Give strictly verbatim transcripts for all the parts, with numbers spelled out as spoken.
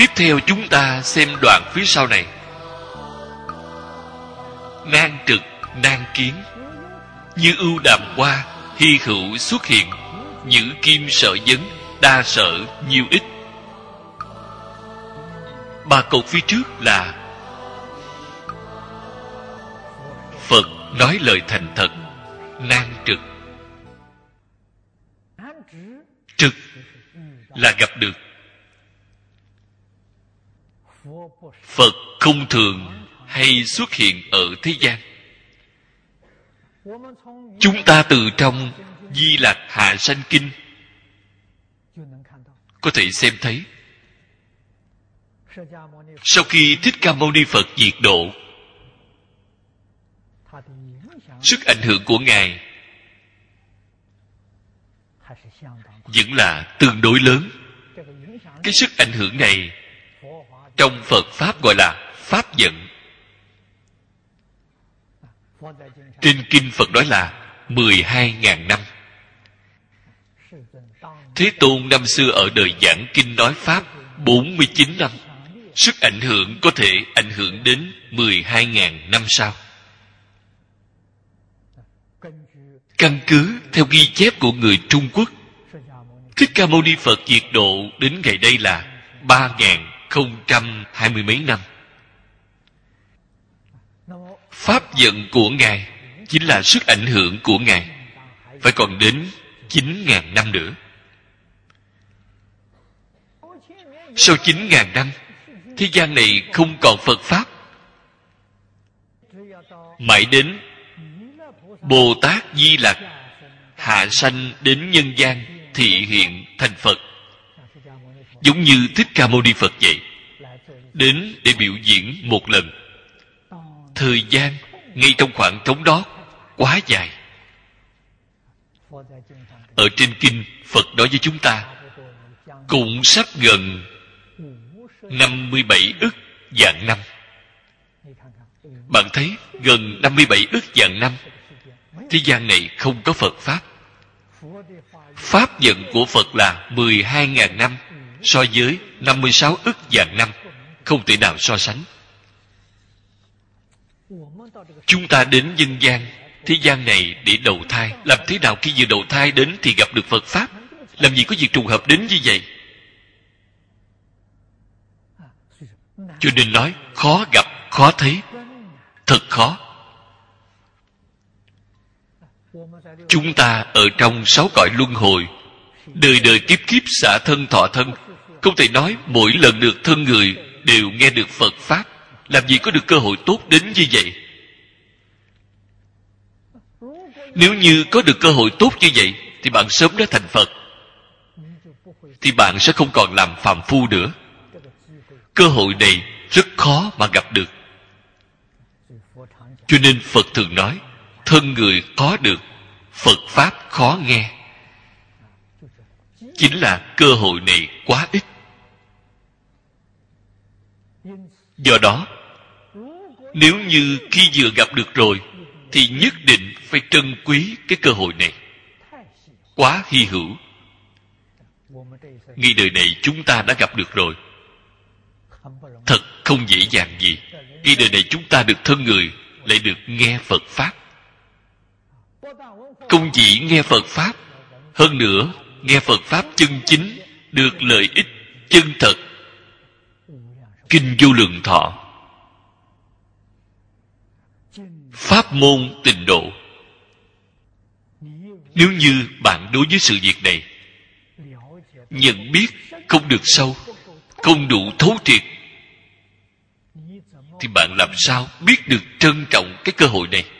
Tiếp theo chúng ta xem đoạn phía sau này. Nan trực, nan kiến, như ưu đàm hoa, hy hữu xuất hiện, nhữ kim sở vấn, đa sở nhiêu ích. Ba câu phía trước là Phật nói lời thành thật, nan trực. Trực là gặp được. Phật không thường hay xuất hiện ở thế gian. Chúng ta từ trong Di Lạc Hạ Sanh Kinh có thể xem thấy, sau khi Thích Ca Mâu Ni Phật diệt độ, sức ảnh hưởng của Ngài vẫn là tương đối lớn. Cái sức ảnh hưởng này trong Phật Pháp gọi là Pháp vận. Trên Kinh Phật nói là mười hai ngàn năm. Thế Tôn năm xưa ở đời giảng Kinh nói Pháp bốn mươi chín năm. Sức ảnh hưởng có thể ảnh hưởng đến mười hai ngàn năm sau. Căn cứ theo ghi chép của người Trung Quốc, Thích Ca Mâu Ni Phật diệt độ đến ngày đây là ba ngàn không trăm hai mươi mấy năm. Pháp vận của Ngài chính là sức ảnh hưởng của Ngài, phải còn đến chín ngàn năm nữa. Sau chín ngàn năm, thế gian này không còn Phật Pháp. Mãi đến Bồ Tát Di Lặc hạ sanh đến nhân gian thị hiện thành Phật, giống như Thích Ca Mâu Ni Phật vậy, đến để biểu diễn một lần. Thời gian ngay trong khoảng trống đó quá dài. Ở trên Kinh Phật nói với chúng ta cũng sắp gần năm mươi bảy ức vạn năm. Bạn thấy gần năm mươi bảy ức vạn năm, thế gian này không có Phật Pháp. Pháp vận của Phật là mười hai ngàn năm, so với năm mươi sáu ức vạn năm không thể nào so sánh. Chúng ta đến nhân gian, thế gian này để đầu thai. Làm thế nào khi vừa đầu thai đến thì gặp được Phật Pháp? Làm gì có việc trùng hợp đến như vậy? Cho nên nói khó gặp, khó thấy, thật khó. Chúng ta ở trong sáu cõi luân hồi, đời đời kiếp kiếp xả thân thọ thân, không thể nói mỗi lần được thân người đều nghe được Phật Pháp. Làm gì có được cơ hội tốt đến như vậy? Nếu như có được cơ hội tốt như vậy thì bạn sớm đã thành Phật, thì bạn sẽ không còn làm phàm phu nữa. Cơ hội này rất khó mà gặp được. Cho nên Phật thường nói thân người khó được, Phật Pháp khó nghe. Chính là cơ hội này quá ít. Do đó, nếu như khi vừa gặp được rồi thì nhất định phải trân quý cái cơ hội này. Quá hy hữu. Ngay đời này chúng ta đã gặp được rồi. Thật không dễ dàng gì. Ngay đời này chúng ta được thân người, lại được nghe Phật Pháp. Không chỉ nghe Phật Pháp, hơn nữa nghe Phật Pháp chân chính, được lợi ích chân thật. Kinh Vô Lượng Thọ, pháp môn tịnh độ. Nếu như bạn đối với sự việc này nhận biết không được sâu, không đủ thấu triệt, thì bạn làm sao biết được trân trọng cái cơ hội này?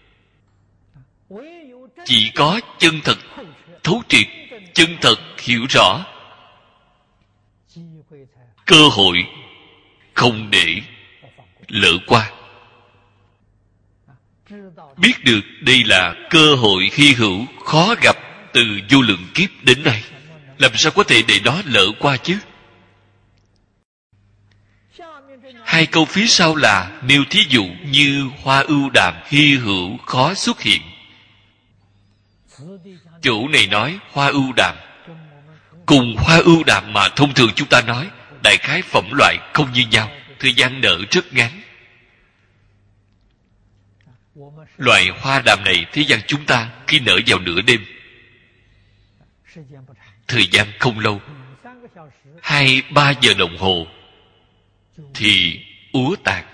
Chỉ có chân thật thấu triệt, chân thật hiểu rõ, cơ hội không để lỡ qua. Biết được đây là cơ hội hy hữu khó gặp từ vô lượng kiếp đến nay, làm sao có thể để nó lỡ qua chứ? Hai câu phía sau là nêu thí dụ như hoa ưu đàm hy hữu khó xuất hiện. Chỗ này nói hoa ưu đàm, cùng hoa ưu đàm mà thông thường chúng ta nói đại khái phẩm loại không như nhau, thời gian nở rất ngắn. Loại hoa đàm này thế gian chúng ta khi nở vào nửa đêm, thời gian không lâu, hai ba giờ đồng hồ thì úa tàn.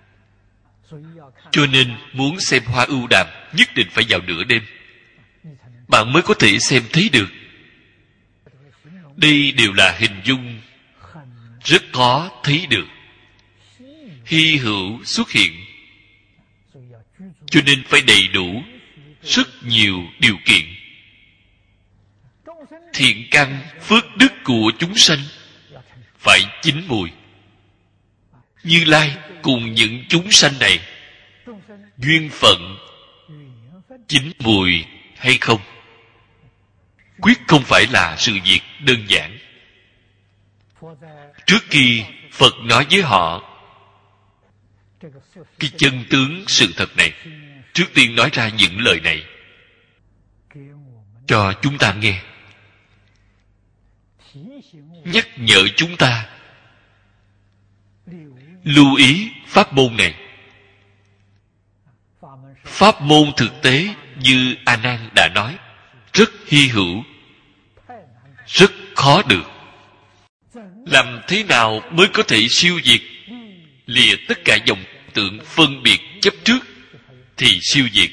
Cho nên muốn xem hoa ưu đàm nhất định phải vào nửa đêm, bạn mới có thể xem thấy được. Đây đều là hình dung rất khó thấy được, hy hữu xuất hiện. Cho nên phải đầy đủ rất nhiều điều kiện. Thiện căn phước đức của chúng sanh phải chín mùi. Như Lai cùng những chúng sanh này duyên phận chín mùi hay không, quyết không phải là sự việc đơn giản. Trước khi Phật nói với họ cái chân tướng sự thật này, trước tiên nói ra những lời này cho chúng ta nghe, nhắc nhở chúng ta lưu ý pháp môn này. Pháp môn thực tế như A Nan đã nói, rất hy hữu, rất khó được. Làm thế nào mới có thể siêu diệt, lìa tất cả vọng tưởng phân biệt chấp trước thì siêu diệt.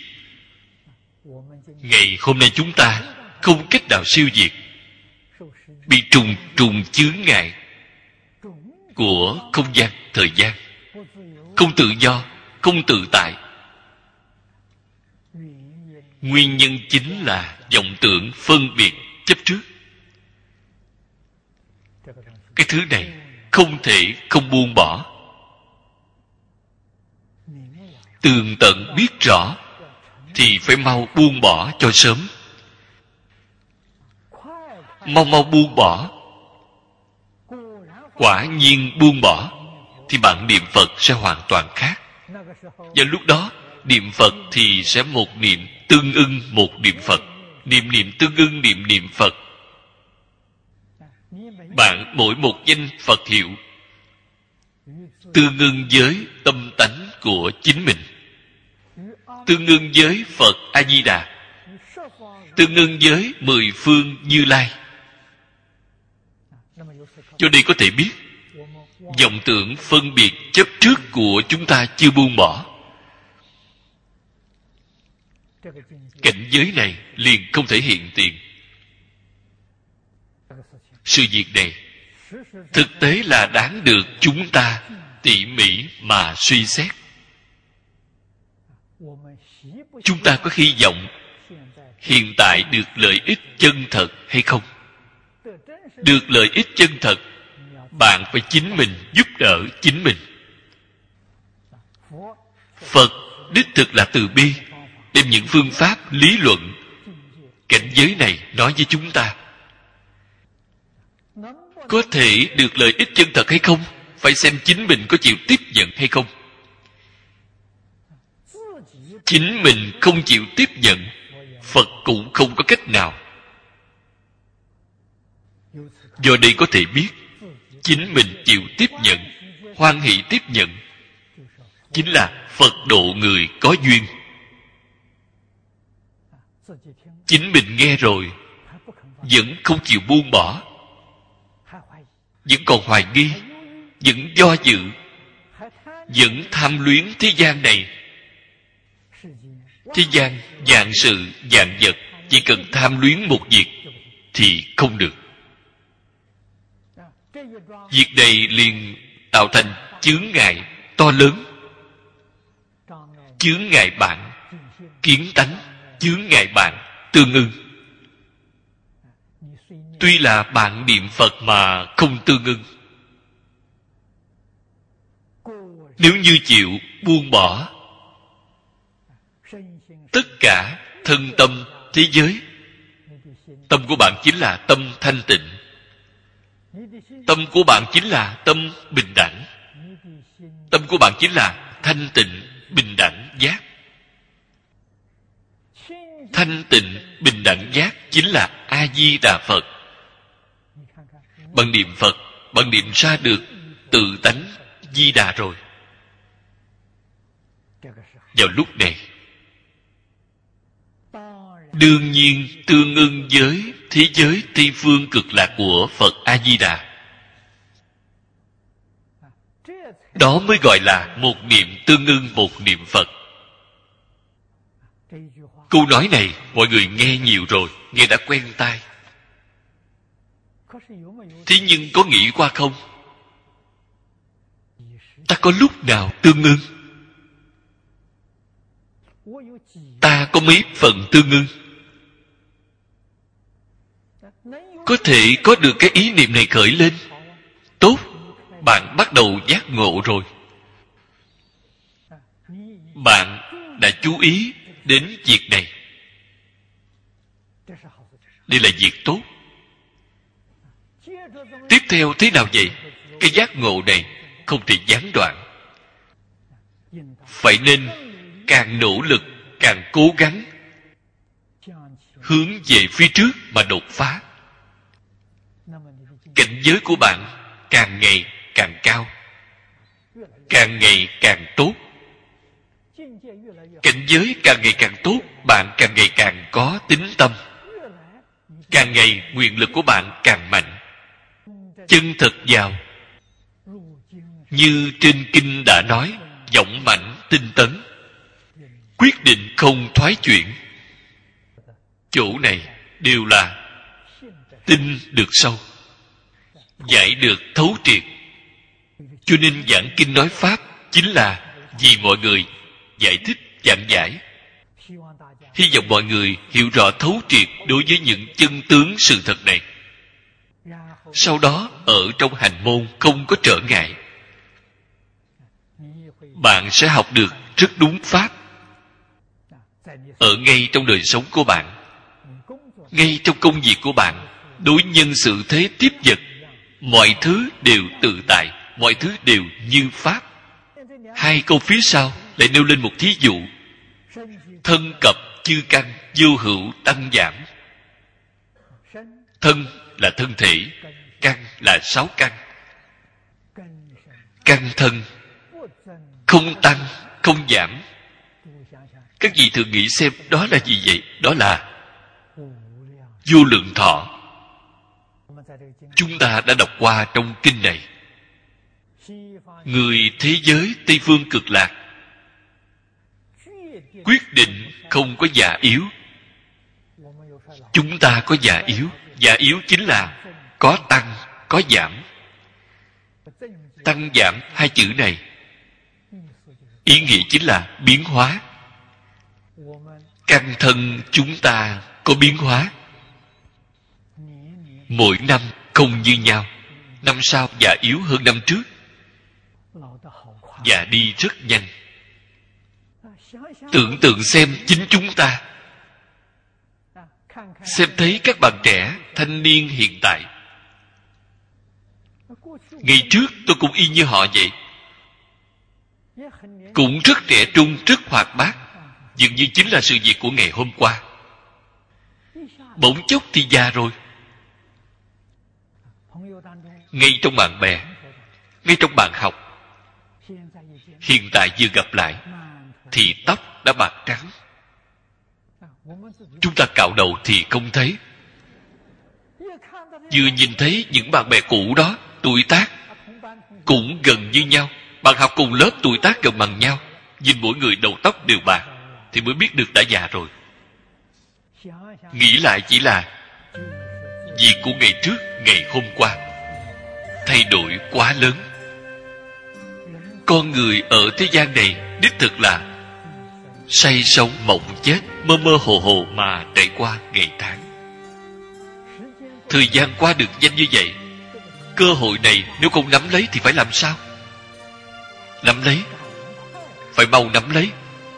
Ngày hôm nay chúng ta không cách nào siêu diệt, bị trùng trùng chướng ngại của không gian thời gian, không tự do, không tự tại. Nguyên nhân chính là vọng tưởng phân biệt chấp trước. Cái thứ này không thể không buông bỏ. Tường tận biết rõ thì phải mau buông bỏ cho sớm. Mau mau buông bỏ. Quả nhiên buông bỏ thì bạn niệm Phật sẽ hoàn toàn khác. Và lúc đó niệm Phật thì sẽ một niệm tương ưng một niệm Phật, niệm niệm tương ưng niệm niệm Phật. Bạn mỗi một danh Phật hiệu tương ưng với tâm tánh của chính mình, tương ưng với Phật A Di Đà, tương ưng với mười phương Như Lai. Cho đây có thể biết vọng tưởng phân biệt chấp trước của chúng ta chưa buông bỏ. Cảnh giới này liền không thể hiện tiền. Sự việc này thực tế là đáng được chúng ta tỉ mỉ mà suy xét. Chúng ta có hy vọng hiện tại được lợi ích chân thật hay không? Được lợi ích chân thật, bạn phải chính mình giúp đỡ chính mình. Phật đích thực là từ bi, đem những phương pháp lý luận cảnh giới này nói với chúng ta. Có thể được lợi ích chân thật hay không, phải xem chính mình có chịu tiếp nhận hay không. Chính mình không chịu tiếp nhận, Phật cũng không có cách nào. Do đây có thể biết chính mình chịu tiếp nhận, hoan hỷ tiếp nhận, chính là Phật độ người có duyên. Chính mình nghe rồi vẫn không chịu buông bỏ, vẫn còn hoài nghi, vẫn do dự, vẫn tham luyến thế gian này. Thế gian vạn sự vạn vật, chỉ cần tham luyến một việc thì không được. Việc này liền tạo thành chướng ngại to lớn. Chướng ngại bạn kiến tánh, chướng ngại bạn tương ưng. Tuy là bạn niệm Phật mà không tương ưng. Nếu như chịu buông bỏ tất cả thân tâm thế giới, tâm của bạn chính là tâm thanh tịnh, tâm của bạn chính là tâm bình đẳng, tâm của bạn chính là thanh tịnh bình đẳng giác. Thanh tịnh bình đẳng giác chính là A Di Đà Phật. Bằng niệm Phật bạn niệm ra được tự tánh Di Đà rồi. Vào lúc này đương nhiên tương ưng với thế giới Tây Phương Cực Lạc của Phật A Di Đà. Đó mới gọi là một niệm tương ưng một niệm Phật. Câu nói này mọi người nghe nhiều rồi, nghe đã quen tai. Thế nhưng có nghĩ qua không? Ta có lúc nào tương ưng? Ta có mấy phần tương ưng? Có thể có được cái ý niệm này khởi lên. Tốt, bạn bắt đầu giác ngộ rồi. Bạn đã chú ý đến việc này. Đây là việc tốt. Tiếp theo thế nào vậy? Cái giác ngộ này không thể gián đoạn. Phải nên càng nỗ lực, càng cố gắng hướng về phía trước mà đột phá. Cảnh giới của bạn càng ngày càng cao, càng ngày càng tốt. Cảnh giới càng ngày càng tốt, bạn càng ngày càng có tín tâm. Càng ngày nguyện lực của bạn càng mạnh. Chân thật vào. Như trên kinh đã nói, vọng mạnh tinh tấn, quyết định không thoái chuyển. Chỗ này đều là tin được sâu, giải được thấu triệt. Cho nên giảng kinh nói pháp chính là vì mọi người giải thích giảng giải. Hy vọng mọi người hiểu rõ thấu triệt đối với những chân tướng sự thật này. Sau đó ở trong hành môn không có trở ngại. Bạn sẽ học được rất đúng pháp. Ở ngay trong đời sống của bạn, ngay trong công việc của bạn, đối nhân sự thế tiếp vật, mọi thứ đều tự tại, mọi thứ đều như pháp. Hai câu phía sau lại nêu lên một thí dụ: thân cập chư căn, vô hữu tăng giảm. Thân là thân thể, căn là sáu căn. Căn thân không tăng, không giảm. Các vị thử nghĩ xem đó là gì vậy? Đó là vô lượng thọ. Chúng ta đã đọc qua trong kinh này. Người thế giới Tây Phương Cực Lạc quyết định không có già yếu. Chúng ta có già yếu. Già yếu chính là có tăng, có giảm. Tăng giảm hai chữ này ý nghĩa chính là biến hóa. Căn thân chúng ta có biến hóa. Mỗi năm không như nhau. Năm sau già yếu hơn năm trước. Già đi rất nhanh. Tưởng tượng xem chính chúng ta. Xem thấy các bạn trẻ, thanh niên hiện tại. Ngày trước tôi cũng y như họ vậy. Cũng rất trẻ trung, rất hoạt bát. Dường như chính là sự việc của ngày hôm qua. Bỗng chốc thì già rồi. Ngay trong bạn bè, ngay trong bạn học, hiện tại vừa gặp lại thì tóc đã bạc trắng. Chúng ta cạo đầu thì không thấy. Vừa nhìn thấy những bạn bè cũ đó, tuổi tác cũng gần như nhau, bạn học cùng lớp tuổi tác gần bằng nhau, nhìn mỗi người đầu tóc đều bạc thì mới biết được đã già rồi. Nghĩ lại chỉ là việc của ngày trước, ngày hôm qua. Thay đổi quá lớn. Con người ở thế gian này đích thực là say sống mộng chết, mơ mơ hồ hồ mà trải qua ngày tháng. Thời gian qua được nhanh như vậy, cơ hội này nếu không nắm lấy thì phải làm sao? Nắm lấy, phải mau nắm lấy.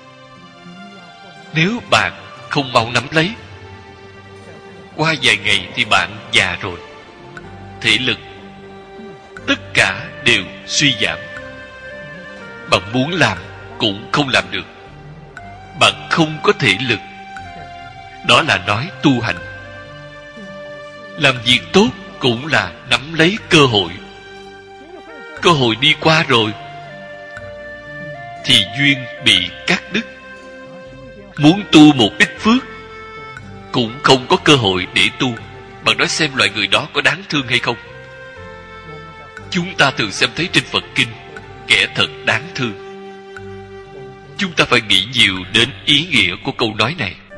Nếu bạn không mau nắm lấy, qua vài ngày thì bạn già rồi. Thể lực tất cả đều suy giảm. Bạn muốn làm cũng không làm được. Bạn không có thể lực. Đó là nói tu hành. Làm việc tốt cũng là nắm lấy cơ hội. cơ hội đi qua rồi thì duyên bị cắt đứt. Muốn tu một ít phước cũng không có cơ hội để tu. Bạn nói xem loại người đó có đáng thương hay không? Chúng ta thường xem thấy trên Phật Kinh kẻ thật đáng thương. Chúng ta phải nghĩ nhiều đến ý nghĩa của câu nói này.